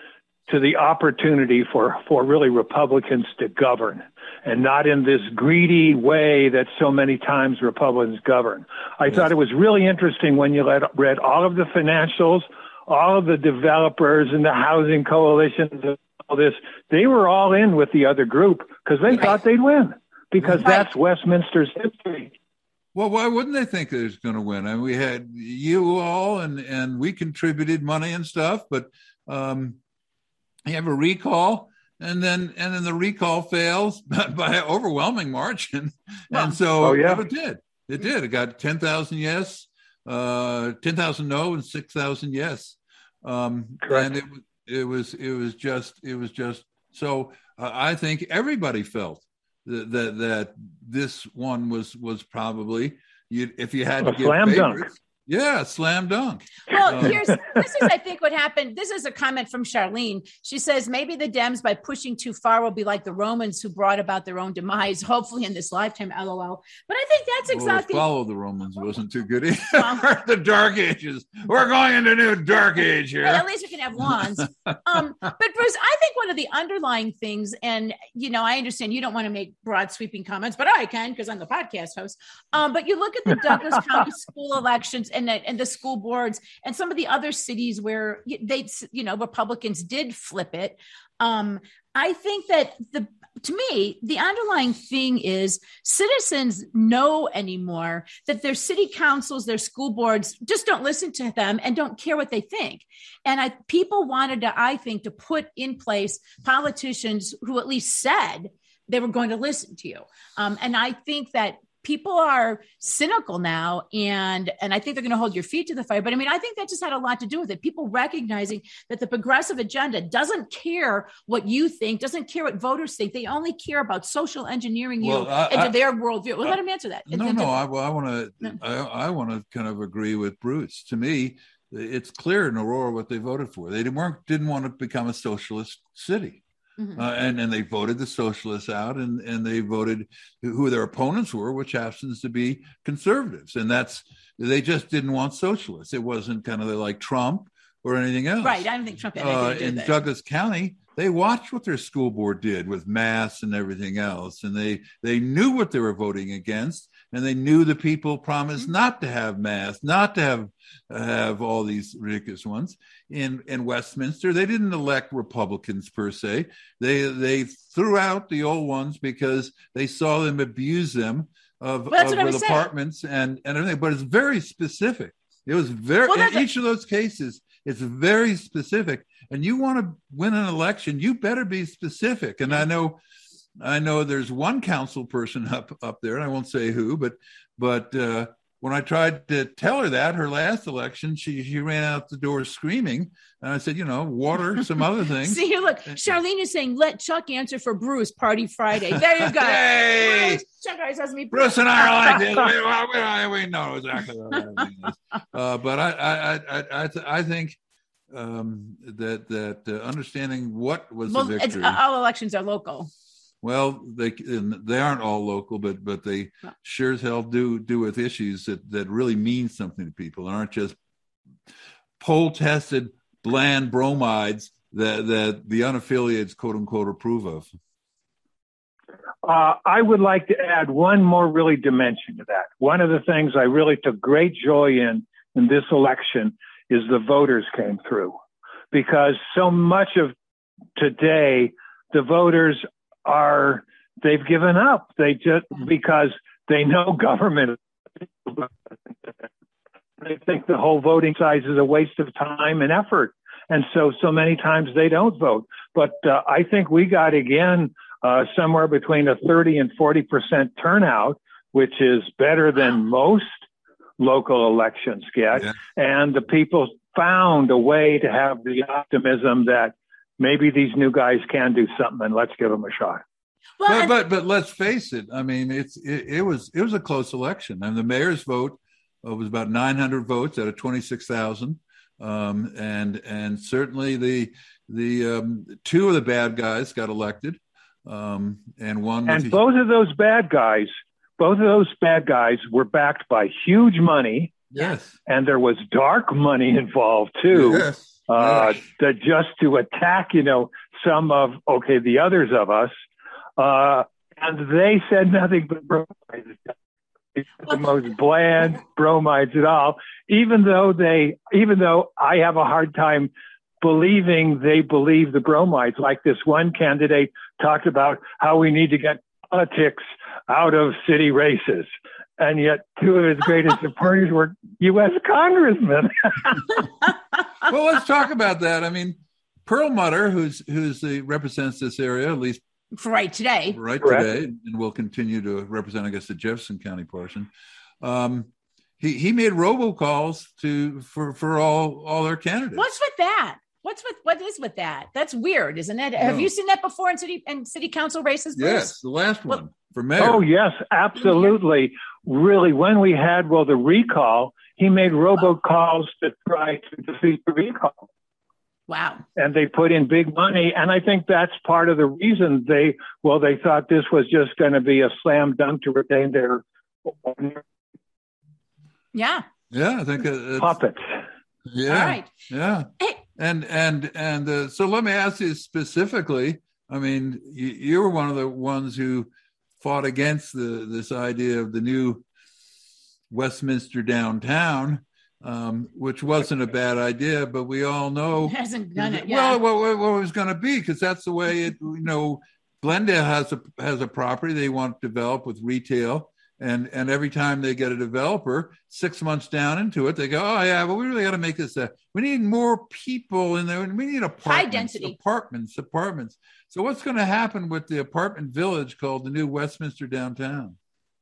to the opportunity for, for really Republicans to govern, and not in this greedy way that so many times Republicans govern. I Yes. thought it was really interesting when you read, read all of the financials, all of the developers and the housing coalitions and all this. They were all in with the other group because they Right. thought they'd win, because Right. that's Westminster's history. Well, why wouldn't they think they was going to win? I mean, we had you all, and and we contributed money and stuff, but um, you have a recall, and then and then the recall fails by an overwhelming margin, Well, and so oh, yeah. it did. It did. It got ten thousand yes, uh, ten thousand no, and six thousand yes. Um, Correct. and it it was it was just it was just so. Uh, I think everybody felt that that, that this one was was probably, you if you had to A give slam dunk. favorites, yeah, slam dunk. well, Um, here's this is I think what happened. This is a comment from Charlene. She says maybe the Dems, by pushing too far, will be like the Romans who brought about their own demise, hopefully in this lifetime. L O L. But I think that's Well, exactly. follow the Romans wasn't too good either. Well- The Dark Ages. We're going into a new Dark Age here. Well, at least we can have wands. Um, but Bruce, I think one of the underlying things, and you know, I understand you don't want to make broad sweeping comments, but I can because I'm the podcast host. Um, but you look at the Douglas County school elections and the, and the school boards and some of the other cities where they, you know, Republicans did flip it. Um, I think that the to me, the underlying thing is citizens know anymore that their city councils, their school boards just don't listen to them and don't care what they think. And I, people wanted to, I think, to put in place politicians who at least said they were going to listen to you. Um, and I think that people are cynical now, and and I think they're going to hold your feet to the fire. But I mean, I think that just had a lot to do with it. People recognizing that the progressive agenda doesn't care what you think, doesn't care what voters think. They only care about social engineering you Well, I- into I- their worldview. Well, let him answer that. No, And- no, I, well, I want to, No. I, I want to kind of agree with Bruce. To me, it's clear in Aurora what they voted for. They didn't, weren't, didn't want to become a socialist city. Mhm. Uh, and, and they voted the socialists out, and, and they voted who their opponents were, which happens to be conservatives. And that's, they just didn't want socialists. It wasn't kind of like Trump or anything else. Right. I don't think Trump had anything Uh, to do in with it. Douglas County, they watched what their school board did with mass and everything else. And they, they knew what they were voting against. And they knew the people promised not to have mass, not to have have all these ridiculous ones. In in Westminster, they didn't elect Republicans per se. They they threw out the old ones because they saw them abuse them of, Well, that's of what I was the saying. apartments and, and everything. But it's very specific. It was very Well, in that's a- each of those cases. It's very specific. And you want to win an election, you better be specific. And I know. I know there's one council person up up there, and I won't say who, but but uh, when I tried to tell her that her last election, she she ran out the door screaming, and I said, you know, water, some other things. See here, look, Charlene is saying, let Chuck answer for Bruce, Party Friday. There you go. Hey! Chuck always has me. Bruce and I are like this. We, we, we know exactly what everything is. Uh, but I I I I, th- I think um, that that uh, understanding what was Well, the it's, victory. uh, all elections are local. Well, they they aren't all local, but but they No. sure as hell do do with issues that, that really mean something to people and aren't just poll tested bland bromides that that the unaffiliates quote unquote approve of. Uh, I would like to add one more really dimension to that. One of the things I really took great joy in in this election is the voters came through, because so much of today, the voters are, they've given up. They just, because they know government, they think the whole voting size is a waste of time and effort. And so, so many times they don't vote. But uh, I think we got, again, uh, somewhere between a thirty and forty percent turnout, which is better than most local elections get. Yeah. And the people found a way to have the optimism that maybe these new guys can do something, and let's give them a shot. Well, but, but but let's face it. I mean, it's it, it was it was a close election, and the mayor's vote uh, was about nine hundred votes out of twenty-six thousand, um, and and certainly the the um, two of the bad guys got elected, um, and one. And both of those bad guys, both of those bad guys were backed by huge money. Yes, and there was dark money involved too. Yes. Uh, yes. That just to attack, you know, some of okay the others of us. Uh, and they said nothing but bromides. It's the most bland bromides at all, even though they, even though I have a hard time believing they believe the bromides. Like this one candidate talked about how we need to get politics out of city races. And yet two of his greatest supporters were U S congressmen. Well, let's talk about that. I mean, Perlmutter, who's, who's the, represents this area, at least For right today. Right Correct. today, and will continue to represent, I guess, the Jefferson County portion. Um, he he made robocalls to for for all all their candidates. What's with that? What's with what is with that? That's weird, isn't it? No. Have you seen that before in city and city council races? Bruce? Yes, the last one well, for mayor. Oh yes, absolutely. Really, when we had well the recall, he made robocalls to try to defeat the recall. Wow. And they put in big money. And I think that's part of the reason they, well, they thought this was just going to be a slam dunk to retain their. Yeah. Yeah, I think it's, puppets. Yeah. All right. Yeah. Hey. And, and, and uh, so let me ask you specifically, I mean, you, you were one of the ones who fought against the, this idea of the new Westminster downtown. Um, which wasn't a bad idea, but we all know it hasn't done it. Yeah. Well, what, what it was going to be, because that's the way it. You know, Glendale has a has a property they want to develop with retail, and and every time they get a developer, six months down into it, they go, oh yeah, but we really got to make this. A, we need more people in there, and we need apartments, high density apartments, apartments. So what's going to happen with the apartment village called the new Westminster downtown?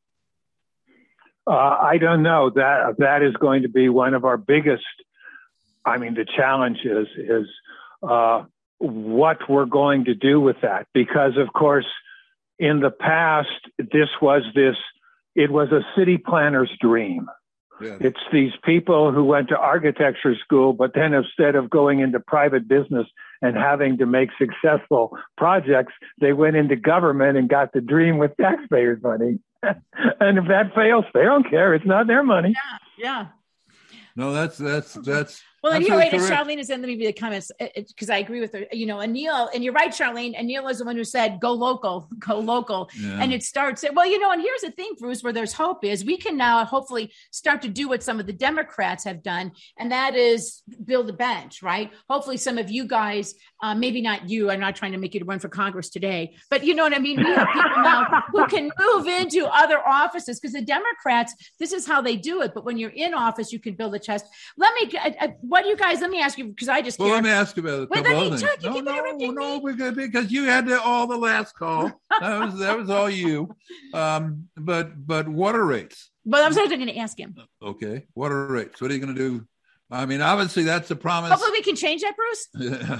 Uh, I don't know. That that is going to be one of our biggest. I mean, the challenge is is uh, what we're going to do with that, because of course, in the past, this was this. It was a city planner's dream. Yeah. It's these people who went to architecture school, but then instead of going into private business and having to make successful projects, they went into government and got the dream with taxpayers' money. And if that fails, they don't care. It's not their money. Yeah, yeah. No, that's that's that's. Well, and here, wait, Charlene is in. Let me read the comments because I agree with her. You know, Anil, and you're right, Charlene. Anil is the one who said, "Go local, go local," yeah. And it starts. Well, you know, and here's the thing, Bruce, where there's hope is we can now hopefully start to do what some of the Democrats have done, and that is build a bench, right? Hopefully, some of you guys, uh, maybe not you. I'm not trying to make you to run for Congress today, but you know what I mean. We have people now who can move into other offices because the Democrats, this is how they do it. But when you're in office, you can build a chest. Let me. I, I, what do you guys? Let me ask you because I just. Well, can't. let me ask you about a Wait, couple let me other check. things. You No, keep interrupting no, no, me. we're good because you had to, all the last call. That was that was all you. Um, but but water rates. Well, I was going to ask him. Okay, water rates. What are you going to do? I mean, obviously that's a promise. Hopefully, we can change that, Bruce. Yeah.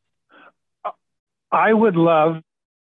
I would love.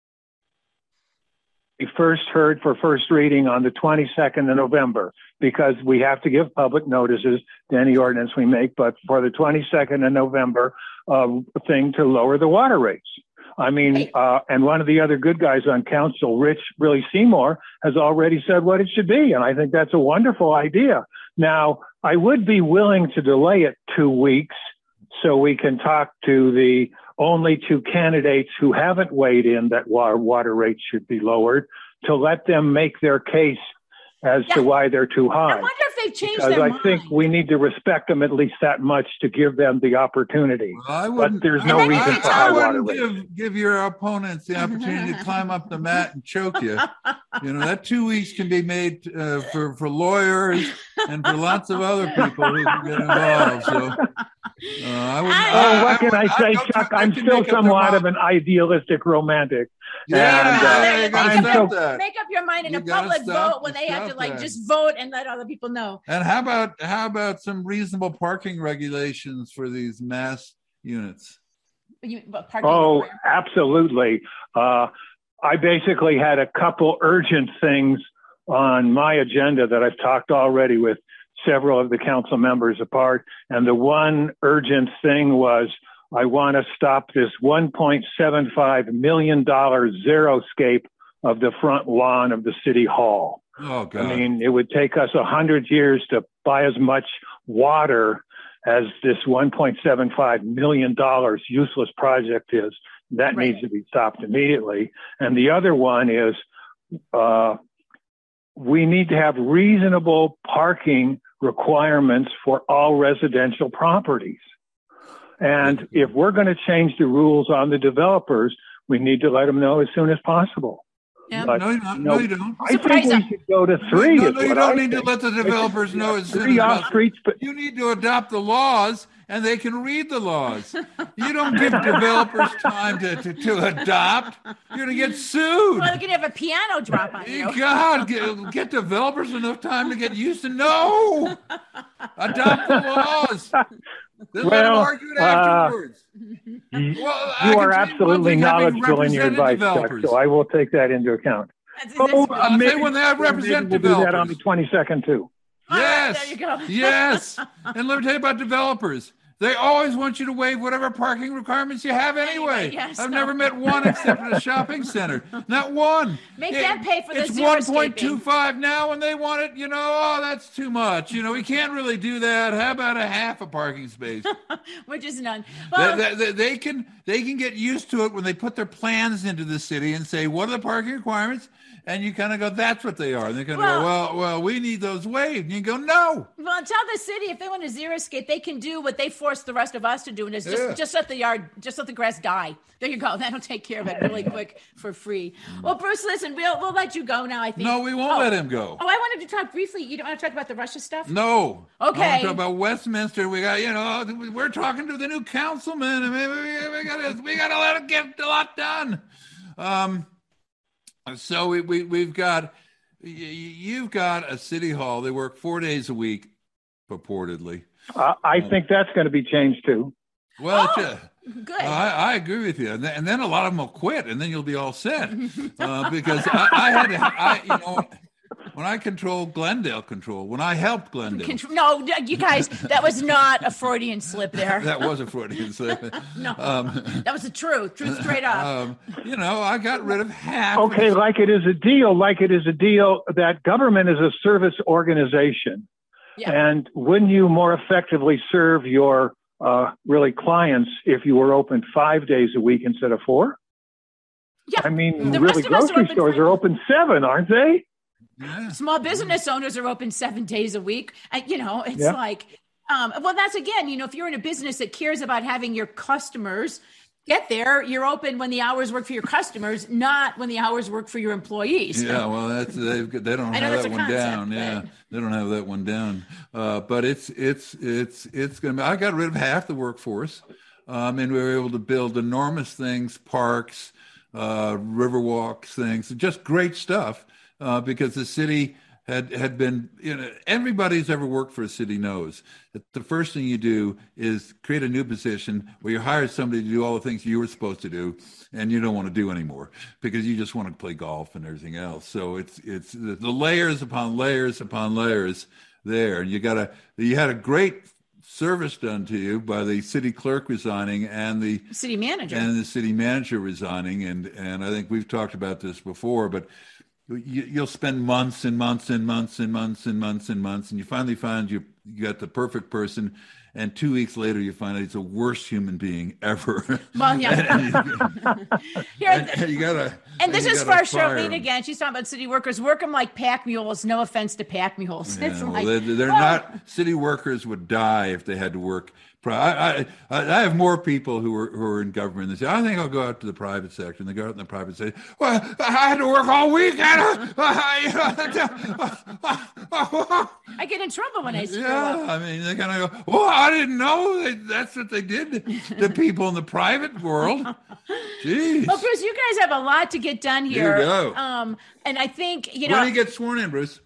We first heard for first reading on the twenty-second of November because we have to give public notices to any ordinance we make, but for the twenty-second of November uh, thing to lower the water rates. I mean, uh, and one of the other good guys on council, Rich Really Seymour, has already said what it should be. And I think that's a wonderful idea. Now, I would be willing to delay it two weeks so we can talk to the only two candidates who haven't weighed in that water, water rates should be lowered to let them make their case as yeah. to why they're too high. I wonder if they've changed because their I mind? think we need to respect them at least that much to give them the opportunity. Well, I but wouldn't, there's I, no I- reason I for high water wouldn't rates. give, give your opponents the opportunity to climb up the mat and choke you. You know, that two weeks can be made uh, for, for lawyers and for lots of other people who can get involved. So uh, I wouldn't. Oh, what can I, would- say, don't- Chuck? they I'm can still make up their somewhat of mind. an idealistic romantic. Yeah, And, uh, yeah, you gotta I'm stop so- that. Make up your mind in You a gotta public stop- vote when they have to stop like that. just vote and let other people know. And how about how about some reasonable parking regulations for these mass units? You, but parking Oh, everywhere. absolutely. Uh, I basically had a couple urgent things on my agenda that I've talked already with several of the council members apart. And the one urgent thing was I want to stop this one point seven five million dollars xeriscape of the front lawn of the city hall. Oh God! I mean, it would take us a hundred years to buy as much water as this one point seven five million dollars useless project is. That Right. needs to be stopped immediately. And the other one is, uh, we need to have reasonable parking requirements for all residential properties. And if we're going to change the rules on the developers, we need to let them know as soon as possible. Yeah. But, no, you don't. you No, know, you don't. I Surprise think them. we should go to three. No, is no, you what don't I need to think. let the developers know as soon Three as off possible. streets, but You need to adopt the laws, and they can read the laws. You don't give developers time to, to, to adopt. You're going to get sued. Well, they're gonna have a piano drop on you. God, get, get developers enough time to get used to no. Adopt the laws. Then let them Well, argue it uh, afterwards. you, Well, I you can are tell you one absolutely thing, having knowledgeable in your represented advice, Chuck, developers. so I will take that into account. That's, Oh, that's, I'll maybe- say when they have represent maybe we'll do that on developers. the twenty-second too. All right, Yes. there you go. Yes. And let me tell you about developers. They always want you to waive whatever parking requirements you have anyway. Anyway, yes. I've never met one except at a shopping center. Not one. Make It- them pay for the It's zero one point two escaping. five now, and they want it. You know, oh, that's too much. You know, we can't really do that. How about a half a parking space? Which is none. they, Well, they, they, they can they can get used to it when they put their plans into the city and say, what are the parking requirements? And you kind of go, that's what they are. And they're going to Well- go, well, well, we need those waived. And you go, no. well, tell the city if they want to zero escape, they can do what they force the rest of us to do, and it's just Yeah. just let the yard, just let the grass die. There you go. That'll take care of it really quick for free. Well, Bruce, listen, we'll we'll let you go now. I think. No, we won't Oh. let him go. Oh, I wanted to talk briefly. You don't want to talk about the Russia stuff? No. Okay. I want to talk about Westminster. We got, you know, we're talking to the new councilman. I mean, we, we got we got to let him get a lot done. Um, so we, we we've got you've got a city hall. They work four days a week, purportedly. Uh, I think that's going to be changed too. Well, Oh, it's, uh, good. I, I agree with you, and then, and then a lot of them will quit, and then you'll be all set. Uh, because I, I had, to, I you know, when I controlled Glendale Control, when I helped Glendale, Contr- no, you guys, that was not a Freudian slip there. that was a Freudian slip. No, Um, that was the truth. Truth straight up. um, you know, I got rid of half. Okay, Of the, like it is a deal, like it is a deal that government is a service organization. Yeah. And wouldn't you more effectively serve your uh, really clients if you were open five days a week instead of four? Yeah. I mean, The really, rest of us are grocery open stores five- are open seven, aren't they? yeah. Small business owners are open seven days a week. And, you know, it's Yeah. like, um, well, that's again, you know, if you're in a business that cares about having your customers get there, you're open when the hours work for your customers, not when the hours work for your employees. Yeah, well, that's they've got- they don't I know have that's that a one concept, down. Yeah, but- they don't have that one down. Uh, but it's it's it's it's gonna be. I got rid of half the workforce, um, and we were able to build enormous things, parks, uh, river walks, things, just great stuff. Uh, because the city had had been, you know, everybody who's ever worked for a city knows that the first thing you do is create a new position where you hire somebody to do all the things you were supposed to do, and you don't want to do anymore because you just want to play golf and everything else. So it's it's the, the layers upon layers upon layers there, and you got to you had a great service done to you by the city clerk resigning and the City manager. and the city manager resigning, and and I think we've talked about this before, but you, you'll spend months and months and months and months and months and months, and you finally find your you got the perfect person, and two weeks later you find out he's the worst human being ever. Well, yeah. and, and, Here, and, and you gotta. And this you is for gotta Charlene him. again. She's talking about city workers. Work them like pack mules. No offense to pack mules. Yeah, It's well, like, they're, they're well, not. City workers would die if they had to work. I, I, I have more people who are who are in government that say, I think I'll go out to the private sector. And they go out in the private sector. Well, I had to work all week. I get in trouble when I screw Yeah, up. I mean, they're going to go, oh, I didn't know that that's what they did to, to people in the private world. Jeez. Well, Bruce, you guys have a lot to get done here. You go. Um, and I think, you know. When do you get sworn in, Bruce?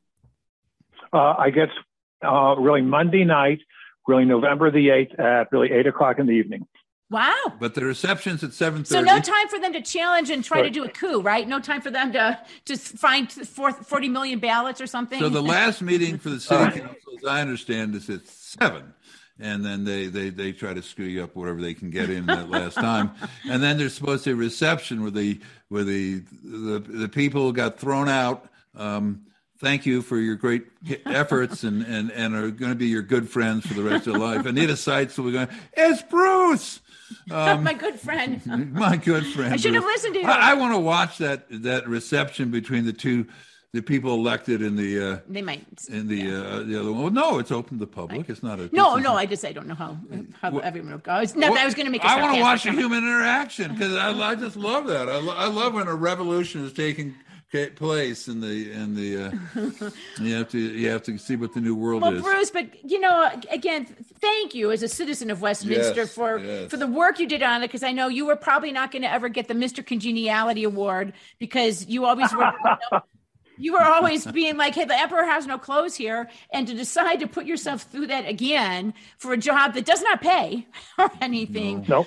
Uh, I guess uh, really Monday night, really November the eighth at really eight o'clock in the evening. Wow. But the reception's at seven So thirty. no time for them to challenge and try Right. to do a coup, right? No time for them to just find forty million ballots or something. So the last meeting for the city council, as I understand, is at seven. And then they, they, they try to screw you up whatever they can get in that last time. And then there's supposed to be a reception where the where the the, the people got thrown out. Um, thank you for your great efforts and, and, and are going to be your good friends for the rest of their life. Anita Seitz will be going, it's Bruce. Um, my good friend. my good friend. I should have Bruce. listened to you. I, I want to watch that that reception between the two, the people elected in the uh, They might. in the uh, the other one. Well, no, it's open to the public. It's not a No, this no, isn't- I just I don't know how how Well, everyone will go. It's not that I was going to make. A I want to watch the sarcastic human interaction because I, I just love that. I, lo- I love when a revolution is taking ca- place in the in the. Uh, you have to you have to see what the new world Well, is. Bruce, but you know, again, thank you as a citizen of Westminster Yes, for yes. for the work you did on it. Because I know you were probably not going to ever get the Mister Congeniality Award because you always were. You, know, you were always being like, "Hey, the emperor has no clothes here," and to decide to put yourself through that again for a job that does not pay or anything. Nope.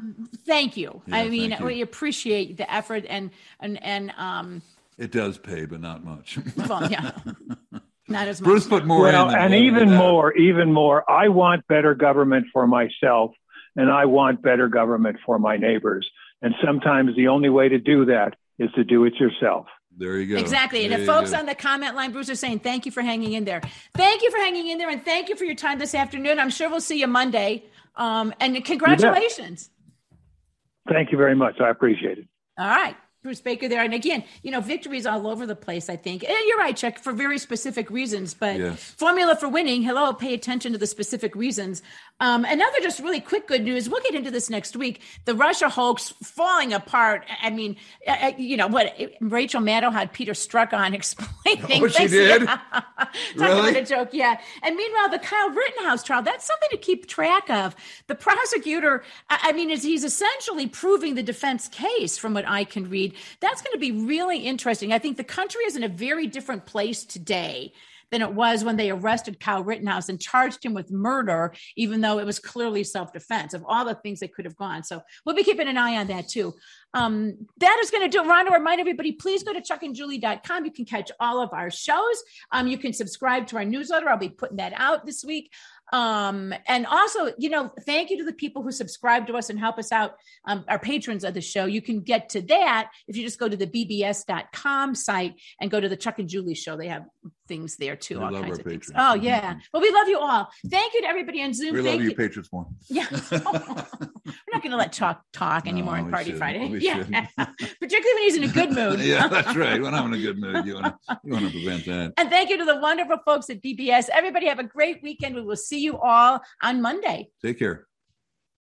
Thank you. Yeah, I mean, thank you. we appreciate the effort and and and um. It does pay, but not much. Well, yeah, not as much. Bruce put more Well, in. than and what we even got. more, even more, I want better government for myself, and I want better government for my neighbors. And sometimes the only way to do that is to do it yourself. There you go. Exactly. And There if you folks go. on the comment line, Bruce, are saying thank you for hanging in there. Thank you for hanging in there. And thank you for your time this afternoon. I'm sure we'll see you Monday. Um, and congratulations. Thank you very much. I appreciate it. All right. Bruce Baker there. And again, you know, victories all over the place, I think. And you're right, Chuck, for very specific reasons. But Yes. formula for winning, hello, pay attention to the specific reasons. Um, another just really quick good news. We'll get into this next week. The Russia hoax falling apart. I mean, uh, you know, what Rachel Maddow had Peter Strzok on explaining. Oh, she things. did? Yeah. Talk Really? about a joke, yeah. And meanwhile, the Kyle Rittenhouse trial, that's something to keep track of. The prosecutor, I I mean, is he's essentially proving the defense case from what I can read. That's going to be really interesting. I think the country is in a very different place today than it was when they arrested Kyle Rittenhouse and charged him with murder, even though it was clearly self-defense, of all the things that could have gone. So we'll be keeping an eye on that too. Um, that is going to do it. Ron, to remind everybody, please go to chuck and julie dot com. You can catch all of our shows. Um, you can subscribe to our newsletter. I'll be putting that out this week. Um, and also, you know, thank you to the people who subscribe to us and help us out, um, our patrons of the show. You can get to that if you just go to the b b s dot com site and go to the Chuck and Julie show. They have things there too, We all love kinds our of things. patrons. Oh, yeah. Well, we love you all. Thank you to everybody on Zoom. We Thank love you, you. Patriots more. Yeah. We're not going to let Chuck talk anymore No, on we Party shouldn't. Friday. We Yeah. shouldn't. Particularly when he's in a good mood. Yeah, that's right. When I'm in a good mood, you want to you want to prevent that. And thank you to the wonderful folks at B B S. Everybody have a great weekend. We will see you all on Monday. Take care.